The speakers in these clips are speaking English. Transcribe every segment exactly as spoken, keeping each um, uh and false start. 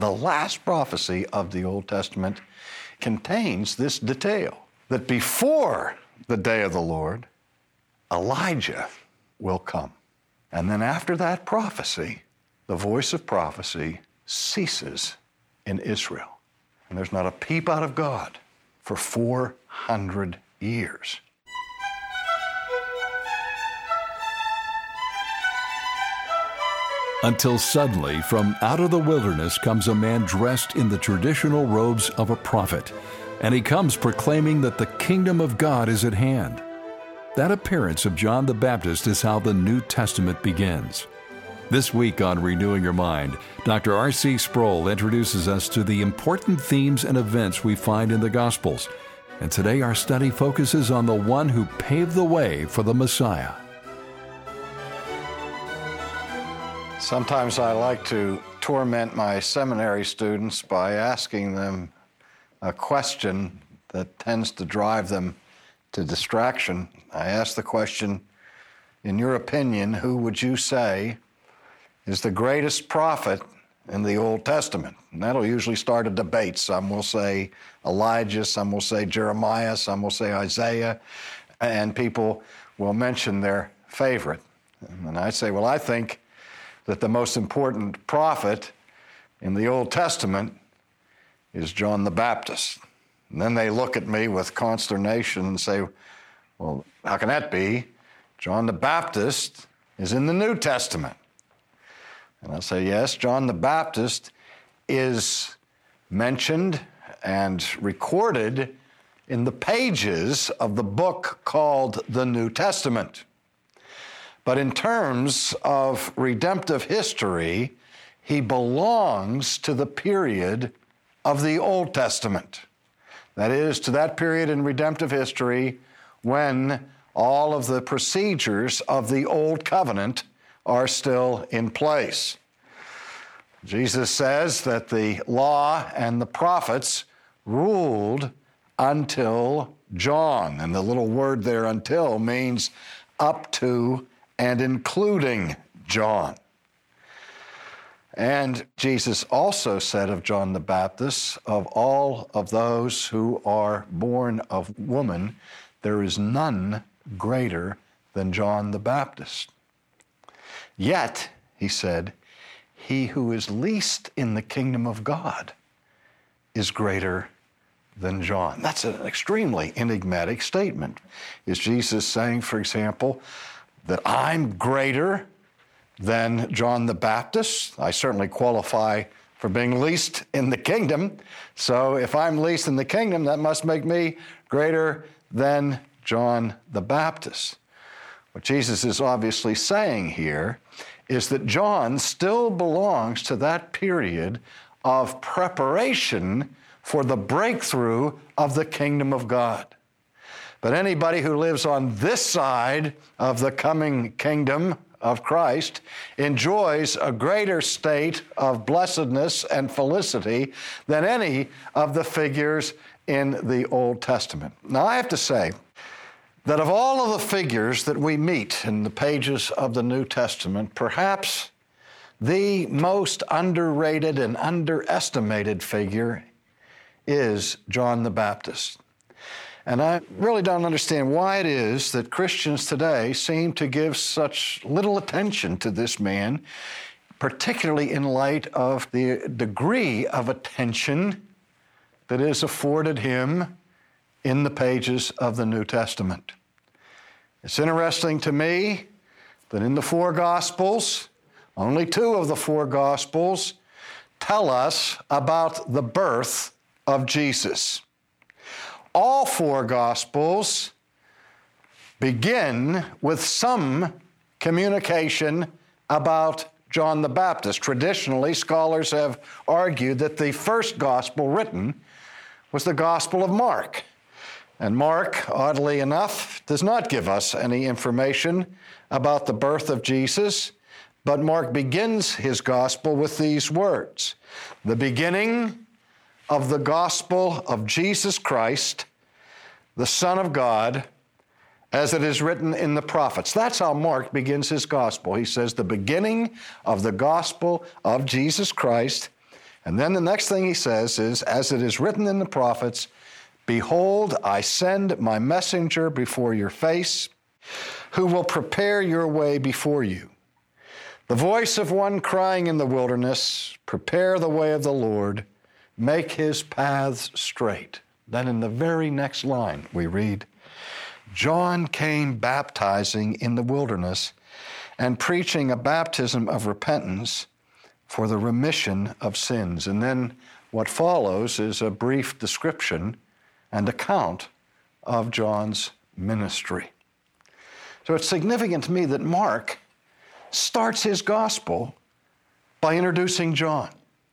The last prophecy of the Old Testament contains this detail, that before the day of the Lord, Elijah will come. And then after that prophecy, the voice of prophecy ceases in Israel. And there's not a peep out of God for four hundred years. Until suddenly, from out of the wilderness comes a man dressed in the traditional robes of a prophet, and he comes proclaiming that the kingdom of God is at hand. That appearance of John the Baptist is how the New Testament begins. This week on Renewing Your Mind, Doctor R C Sproul introduces us to the important themes and events we find in the Gospels. And today our study focuses on the one who paved the way for the Messiah. Sometimes I like to torment my seminary students by asking them a question that tends to drive them to distraction. I ask the question, in your opinion, who would you say is the greatest prophet in the Old Testament? And that'll usually start a debate. Some will say Elijah, some will say Jeremiah, some will say Isaiah, and people will mention their favorite. And I say, well, I think that the most important prophet in the Old Testament is John the Baptist. And then they look at me with consternation and say, well, how can that be? John the Baptist is in the New Testament. And I say, yes, John the Baptist is mentioned and recorded in the pages of the book called the New Testament. But in terms of redemptive history, he belongs to the period of the Old Testament. That is, to that period in redemptive history when all of the procedures of the Old Covenant are still in place. Jesus says that the law and the prophets ruled until John. And the little word there, until, means up to and including John. And Jesus also said of John the Baptist, of all of those who are born of woman, there is none greater than John the Baptist. Yet, he said, he who is least in the kingdom of God is greater than John. That's an extremely enigmatic statement. Is Jesus saying, for example, that I'm greater than John the Baptist? I certainly qualify for being least in the kingdom. So if I'm least in the kingdom, that must make me greater than John the Baptist. What Jesus is obviously saying here is that John still belongs to that period of preparation for the breakthrough of the kingdom of God. But anybody who lives on this side of the coming kingdom of Christ enjoys a greater state of blessedness and felicity than any of the figures in the Old Testament. Now, I have to say that of all of the figures that we meet in the pages of the New Testament, perhaps the most underrated and underestimated figure is John the Baptist. And I really don't understand why it is that Christians today seem to give such little attention to this man, particularly in light of the degree of attention that is afforded him in the pages of the New Testament. It's interesting to me that in the four Gospels, only two of the four Gospels tell us about the birth of Jesus. All four Gospels begin with some communication about John the Baptist. Traditionally, scholars have argued that the first Gospel written was the Gospel of Mark. And Mark, oddly enough, does not give us any information about the birth of Jesus, but Mark begins his Gospel with these words: the beginning of the gospel of Jesus Christ, the Son of God, as it is written in the prophets. That's how Mark begins his gospel. He says, the beginning of the gospel of Jesus Christ, And then the next thing he says is, as it is written in the prophets, behold, I send my messenger before your face, who will prepare your way before you. The voice of one crying in the wilderness, prepare the way of the Lord, make his paths straight. Then in the very next line we read, John came baptizing in the wilderness and preaching a baptism of repentance for the remission of sins. And then what follows is a brief description and account of John's ministry. So it's significant to me that Mark starts his gospel by introducing John.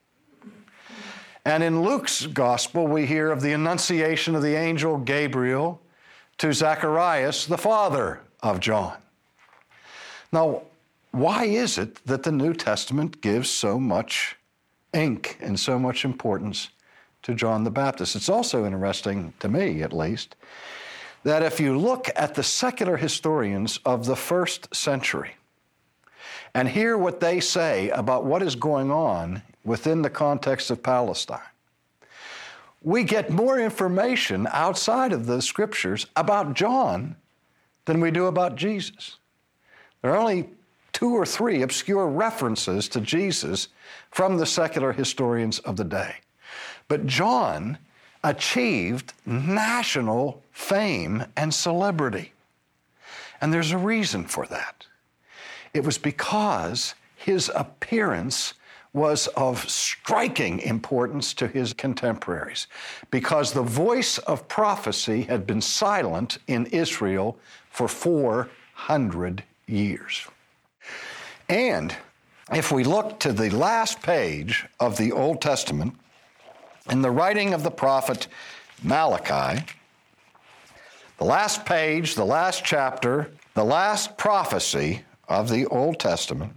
And in Luke's gospel, we hear of the annunciation of the angel Gabriel to Zacharias, the father of John. Now, why is it that the New Testament gives so much ink and so much importance to John the Baptist? It's also interesting, to me at least, that if you look at the secular historians of the first century and hear what they say about what is going on within the context of Palestine, we get more information outside of the scriptures about John than we do about Jesus. There are only two or three obscure references to Jesus from the secular historians of the day. But John achieved national fame and celebrity. And there's a reason for that. It was because his appearance was of striking importance to his contemporaries, because the voice of prophecy had been silent in Israel for four hundred years. And if we look to the last page of the Old Testament, in the writing of the prophet Malachi, the last page, the last chapter, the last prophecy of the Old Testament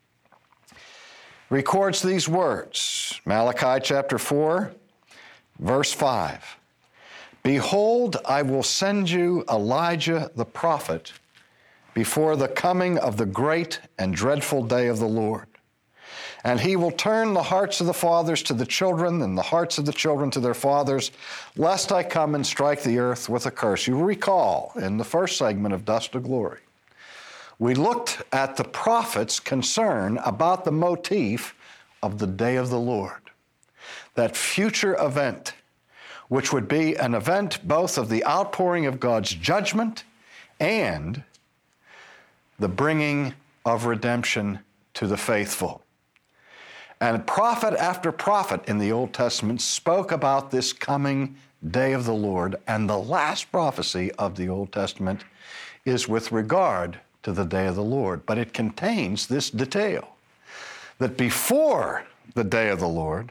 records these words. Malachi chapter four, verse five. Behold, I will send you Elijah the prophet before the coming of the great and dreadful day of the Lord. And he will turn the hearts of the fathers to the children and the hearts of the children to their fathers, lest I come and strike the earth with a curse. You recall in the first segment of Dust to Glory, we looked at the prophet's concern about the motif of the day of the Lord, that future event, which would be an event both of the outpouring of God's judgment and the bringing of redemption to the faithful. And prophet after prophet in the Old Testament spoke about this coming day of the Lord, and the last prophecy of the Old Testament is with regard to the day of the Lord. But it contains this detail, that before the day of the Lord,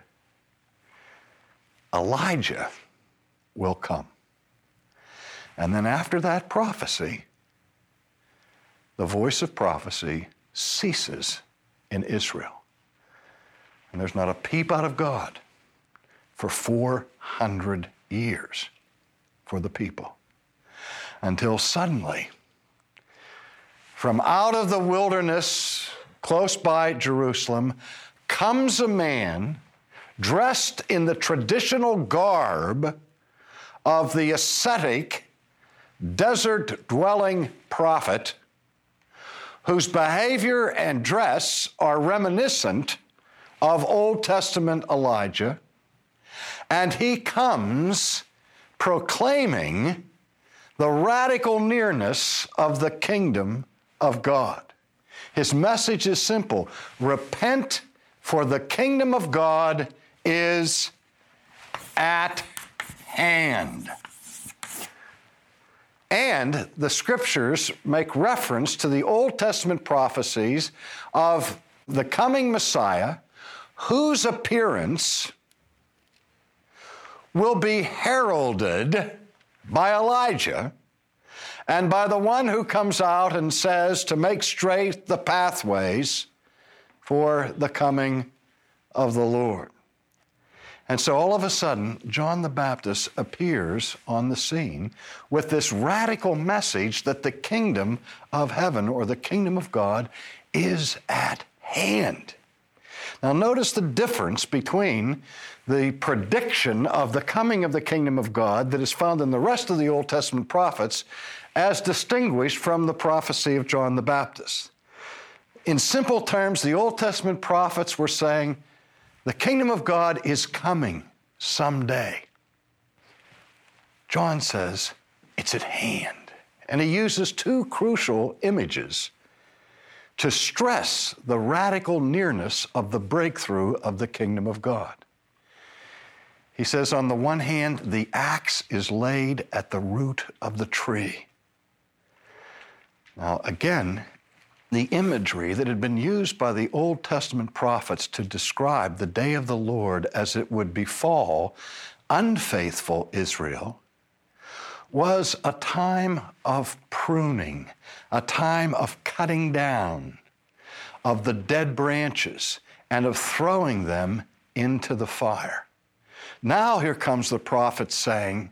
Elijah will come. And then after that prophecy, the voice of prophecy ceases in Israel. And there's not a peep out of God for four hundred years for the people, until suddenly, from out of the wilderness close by Jerusalem, comes a man dressed in the traditional garb of the ascetic, desert-dwelling prophet, whose behavior and dress are reminiscent of Old Testament Elijah, and he comes proclaiming the radical nearness of the kingdom of God. His message is simple: repent, for the kingdom of God is at hand. And the scriptures make reference to the Old Testament prophecies of the coming Messiah, whose appearance will be heralded by Elijah and by the one who comes out and says to make straight the pathways for the coming of the Lord. And so all of a sudden, John the Baptist appears on the scene with this radical message that the kingdom of heaven, or the kingdom of God, is at hand. Now notice the difference between the prediction of the coming of the kingdom of God that is found in the rest of the Old Testament prophets as distinguished from the prophecy of John the Baptist. In simple terms, the Old Testament prophets were saying, the kingdom of God is coming someday. John says, it's at hand. And he uses two crucial images to stress the radical nearness of the breakthrough of the kingdom of God. He says, on the one hand, the axe is laid at the root of the tree. Now, again, the imagery that had been used by the Old Testament prophets to describe the day of the Lord as it would befall unfaithful Israel was a time of pruning, a time of cutting down of the dead branches and of throwing them into the fire. Now here comes the prophet saying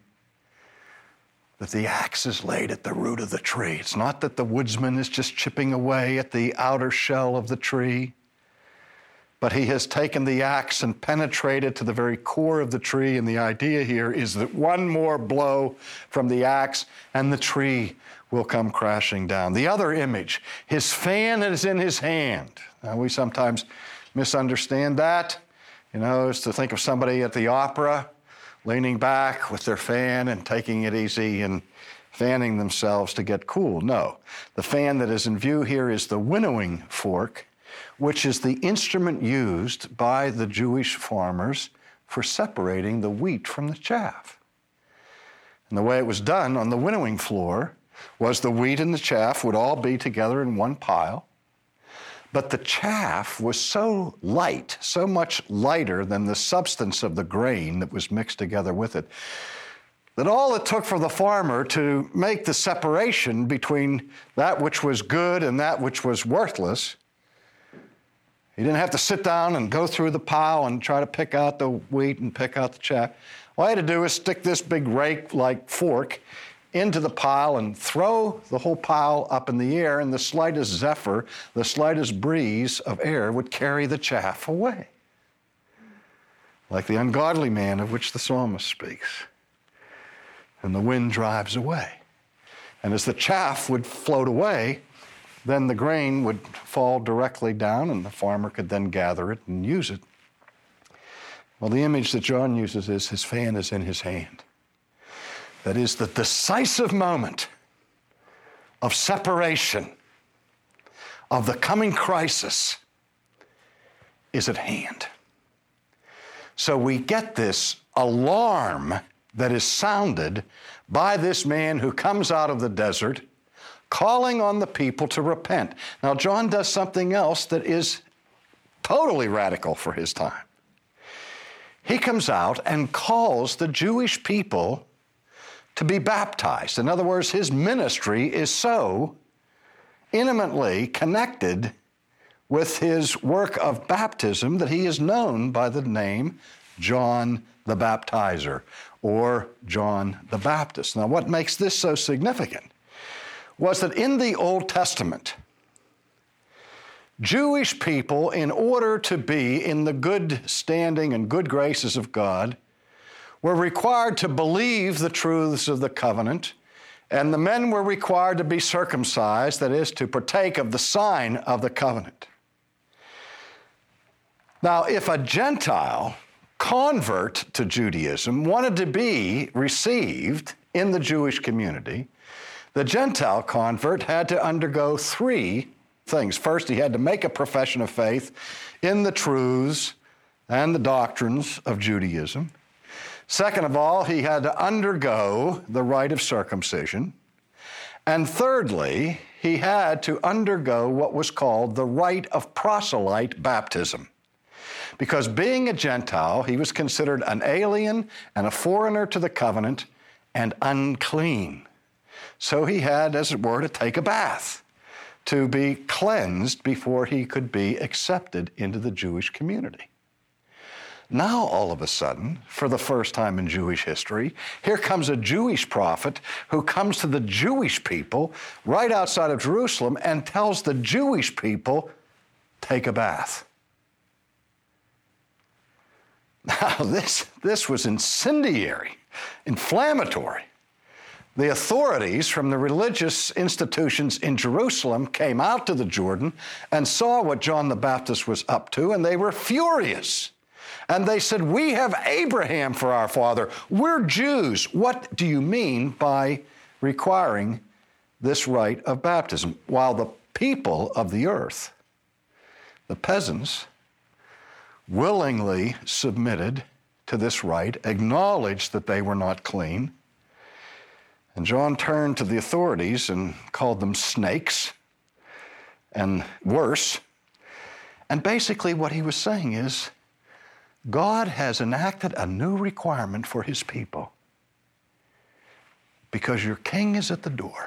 that the axe is laid at the root of the tree. It's not that the woodsman is just chipping away at the outer shell of the tree, but he has taken the axe and penetrated to the very core of the tree, and the idea here is that one more blow from the axe and the tree will come crashing down. The other image, his fan is in his hand. Now, we sometimes misunderstand that. You know, it's to think of somebody at the opera leaning back with their fan and taking it easy and fanning themselves to get cool. No, the fan that is in view here is the winnowing fork, which is the instrument used by the Jewish farmers for separating the wheat from the chaff. And the way it was done on the winnowing floor was the wheat and the chaff would all be together in one pile, but the chaff was so light, so much lighter than the substance of the grain that was mixed together with it, that all it took for the farmer to make the separation between that which was good and that which was worthless, he didn't have to sit down and go through the pile and try to pick out the wheat and pick out the chaff. All he had to do was stick this big rake-like fork into the pile and throw the whole pile up in the air, and the slightest zephyr, the slightest breeze of air would carry the chaff away. Like the ungodly man of which the psalmist speaks. And the wind drives away. And as the chaff would float away, then the grain would fall directly down and the farmer could then gather it and use it. Well, the image that John uses is his fan is in his hand. That is, the decisive moment of separation, of the coming crisis, is at hand. So we get this alarm that is sounded by this man who comes out of the desert, calling on the people to repent. Now, John does something else that is totally radical for his time. He comes out and calls the Jewish people to be baptized. In other words, his ministry is so intimately connected with his work of baptism that he is known by the name John the Baptizer or John the Baptist. Now, what makes this so significant was that in the Old Testament, Jewish people, in order to be in the good standing and good graces of God, were required to believe the truths of the covenant, and the men were required to be circumcised, that is, to partake of the sign of the covenant. Now, if a Gentile convert to Judaism wanted to be received in the Jewish community, the Gentile convert had to undergo three things. First, he had to make a profession of faith in the truths and the doctrines of Judaism. Second of all, he had to undergo the rite of circumcision. And thirdly, he had to undergo what was called the rite of proselyte baptism. Because being a Gentile, he was considered an alien and a foreigner to the covenant and unclean. So he had, as it were, to take a bath to be cleansed before he could be accepted into the Jewish community. Now, all of a sudden, for the first time in Jewish history, here comes a Jewish prophet who comes to the Jewish people right outside of Jerusalem and tells the Jewish people, take a bath. Now, this, this was incendiary, inflammatory. The authorities from the religious institutions in Jerusalem came out to the Jordan and saw what John the Baptist was up to, and they were furious. And they said, "We have Abraham for our father. We're Jews. What do you mean by requiring this rite of baptism?" While the people of the earth, the peasants, willingly submitted to this rite, acknowledged that they were not clean. And John turned to the authorities and called them snakes and worse. And basically what he was saying is, God has enacted a new requirement for his people because your king is at the door.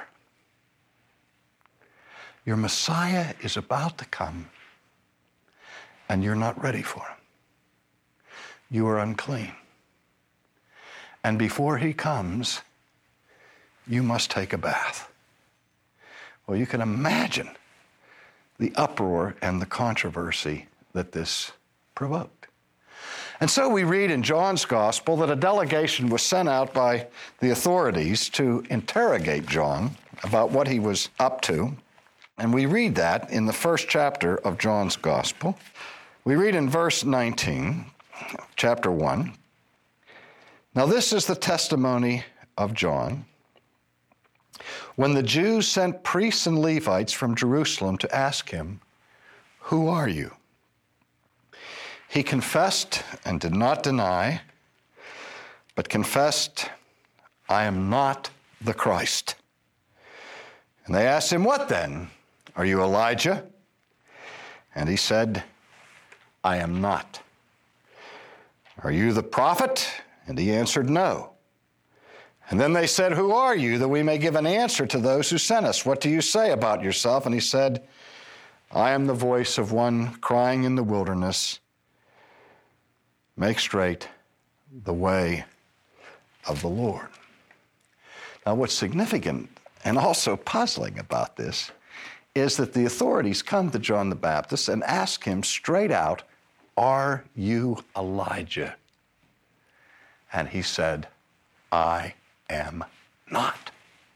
Your Messiah is about to come, and you're not ready for him. You are unclean. And before he comes, you must take a bath. Well, you can imagine the uproar and the controversy that this provoked. And so we read in John's gospel that a delegation was sent out by the authorities to interrogate John about what he was up to. And we read that in the first chapter of John's gospel. We read in verse nineteen, chapter one. "Now this is the testimony of John. When the Jews sent priests and Levites from Jerusalem to ask him, 'Who are you?' he confessed and did not deny, but confessed, 'I am not the Christ.' And they asked him, 'What then? Are you Elijah?' And he said, 'I am not.' 'Are you the prophet?' And he answered, 'No.' And then they said, 'Who are you, that we may give an answer to those who sent us? What do you say about yourself?' And he said, 'I am the voice of one crying in the wilderness, make straight the way of the Lord.'" Now, what's significant and also puzzling about this is that the authorities come to John the Baptist and ask him straight out, "Are you Elijah?" And he said, "I am not."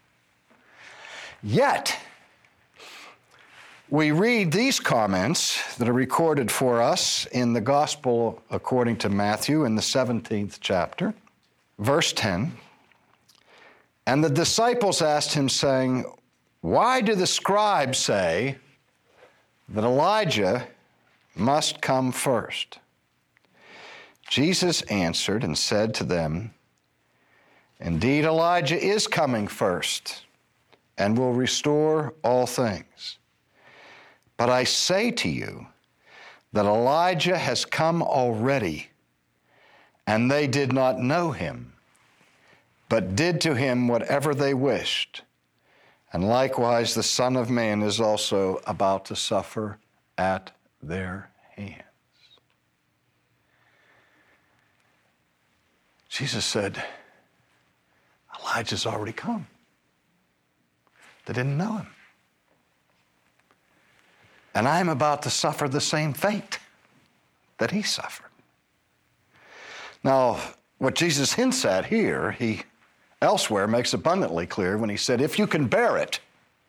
Yet, we read these comments that are recorded for us in the Gospel according to Matthew in the seventeenth chapter, verse ten. "And the disciples asked him, saying, 'Why do the scribes say that Elijah must come first?' Jesus answered and said to them, 'Indeed, Elijah is coming first and will restore all things. But I say to you that Elijah has come already, and they did not know him, but did to him whatever they wished. And likewise the Son of Man is also about to suffer at their hands.'" Jesus said, Elijah's already come. They didn't know him. And I'm about to suffer the same fate that he suffered. Now, what Jesus hints at here, he elsewhere makes abundantly clear when he said, "If you can bear it."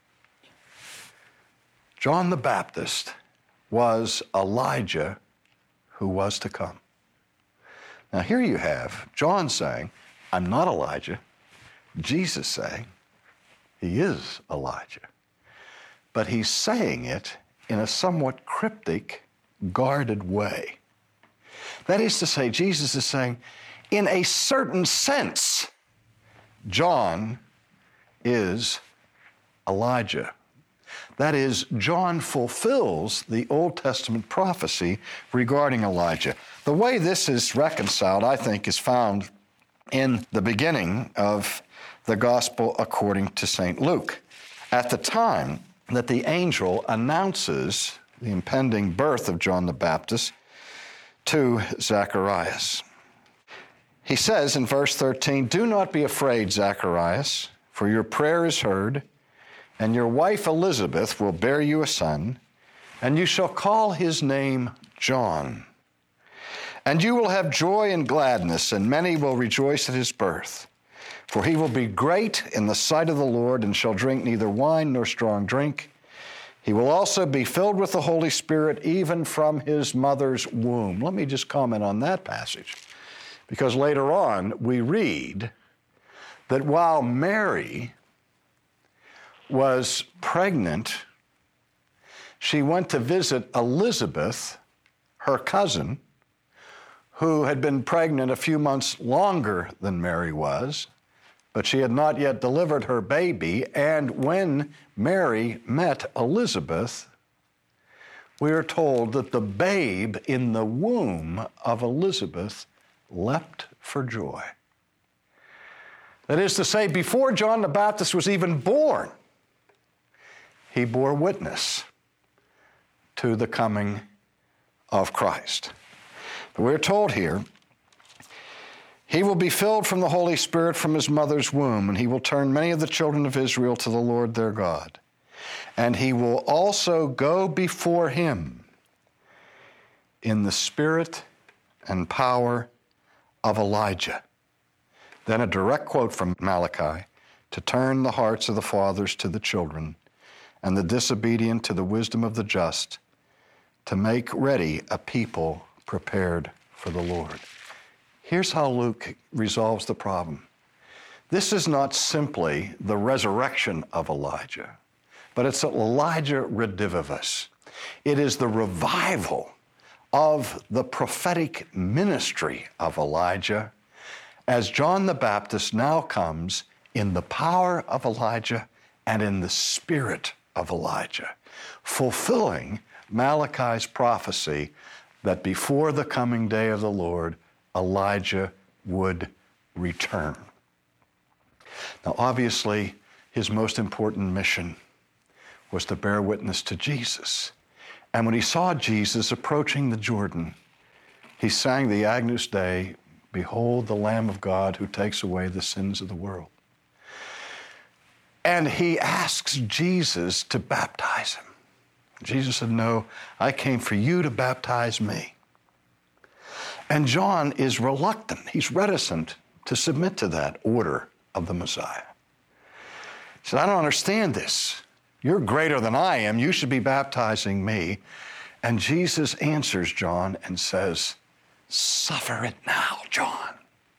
John the Baptist was Elijah who was to come. Now here you have John saying, "I'm not Elijah." Jesus saying, he is Elijah. But he's saying it in a somewhat cryptic, guarded way. That is to say, Jesus is saying, in a certain sense, John is Elijah. That is, John fulfills the Old Testament prophecy regarding Elijah. The way this is reconciled, I think, is found in the beginning of the Gospel according to Saint Luke. At the time that the angel announces the impending birth of John the Baptist to Zacharias, he says in verse thirteen, "Do not be afraid, Zacharias, for your prayer is heard, and your wife Elizabeth will bear you a son, and you shall call his name John. And you will have joy and gladness, and many will rejoice at his birth. For he will be great in the sight of the Lord, and shall drink neither wine nor strong drink. He will also be filled with the Holy Spirit, even from his mother's womb. Let me just comment on that passage, because later on we read that while Mary was pregnant, she went to visit Elizabeth, her cousin, who had been pregnant a few months longer than Mary was, but she had not yet delivered her baby. And when Mary met Elizabeth, we are told that the babe in the womb of Elizabeth leapt for joy. That is to say, before John the Baptist was even born, he bore witness to the coming of Christ. But we're told here, he will be filled from the Holy Spirit from his mother's womb, and he will turn many of the children of Israel to the Lord their God. And he will also go before him in the spirit and power of Elijah. Then a direct quote from Malachi, to turn the hearts of the fathers to the children, and the disobedient to the wisdom of the just, to make ready a people prepared for the Lord. Here's how Luke resolves the problem. This is not simply the resurrection of Elijah, but it's Elijah redivivus. It is the revival of the prophetic ministry of Elijah, as John the Baptist now comes in the power of Elijah and in the spirit of Elijah, fulfilling Malachi's prophecy that before the coming day of the Lord, Elijah would return. Now, obviously, his most important mission was to bear witness to Jesus. And when he saw Jesus approaching the Jordan, he sang the Agnus Dei, "Behold the Lamb of God who takes away the sins of the world." And he asks Jesus to baptize him. Jesus said, "No, I came for you to baptize me." And John is reluctant, he's reticent to submit to that order of the Messiah. He said, "I don't understand this. You're greater than I am. You should be baptizing me." And Jesus answers John and says, "Suffer it now, John.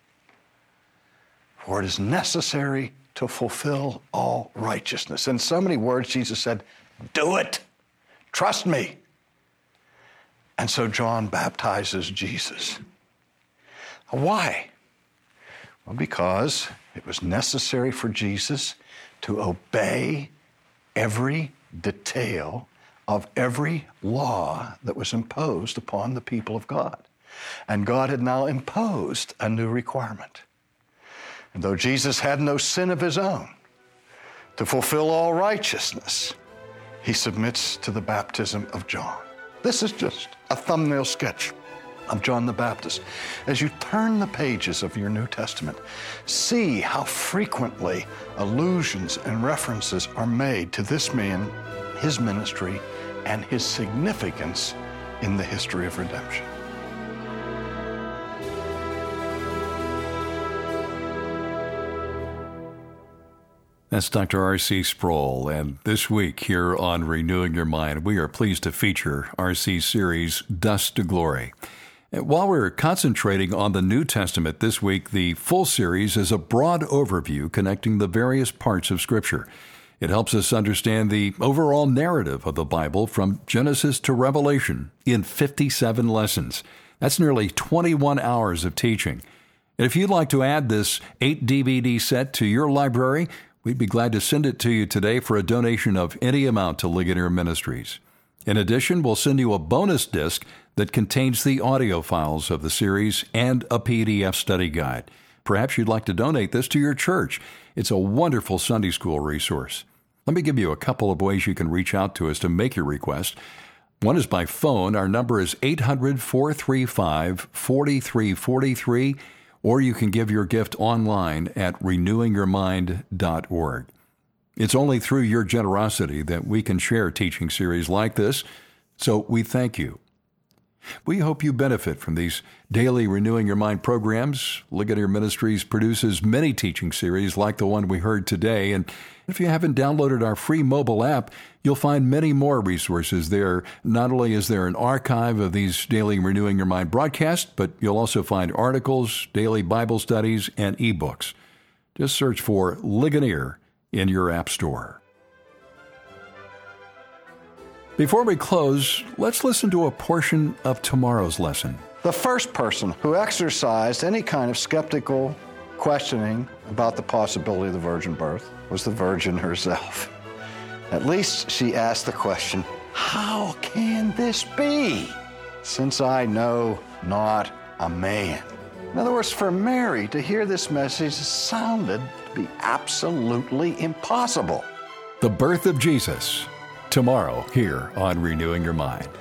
For it is necessary to fulfill all righteousness." In so many words, Jesus said, "Do it. Trust me." And so John baptizes Jesus. Why? Well, because it was necessary for Jesus to obey every detail of every law that was imposed upon the people of God. And God had now imposed a new requirement. And though Jesus had no sin of his own, to fulfill all righteousness, he submits to the baptism of John. This is just a thumbnail sketch of John the Baptist. As you turn the pages of your New Testament, see how frequently allusions and references are made to this man, his ministry, and his significance in the history of redemption. That's Doctor R C Sproul, and this week here on Renewing Your Mind, we are pleased to feature R C's series, Dust to Glory. And while we're concentrating on the New Testament this week, the full series is a broad overview connecting the various parts of Scripture. It helps us understand the overall narrative of the Bible from Genesis to Revelation in fifty-seven lessons. That's nearly twenty-one hours of teaching. And if you'd like to add this eight D V D set to your library, we'd be glad to send it to you today for a donation of any amount to Ligonier Ministries. In addition, we'll send you a bonus disc that contains the audio files of the series and a P D F study guide. Perhaps you'd like to donate this to your church. It's a wonderful Sunday school resource. Let me give you a couple of ways you can reach out to us to make your request. One is by phone. Our number is eight hundred, four three five, four three four three. Or you can give your gift online at renewing your mind dot org. It's only through your generosity that we can share teaching series like this, so we thank you. We hope you benefit from these daily Renewing Your Mind programs. Ligonier Ministries produces many teaching series like the one we heard today. And if you haven't downloaded our free mobile app, you'll find many more resources there. Not only is there an archive of these daily Renewing Your Mind broadcasts, but you'll also find articles, daily Bible studies, and ebooks. Just search for Ligonier in your app store. Before we close, let's listen to a portion of tomorrow's lesson. The first person who exercised any kind of skeptical questioning about the possibility of the virgin birth was the Virgin herself. At least she asked the question, how can this be, since I know not a man? In other words, for Mary to hear this message sounded to be absolutely impossible. The birth of Jesus, tomorrow here on Renewing Your Mind.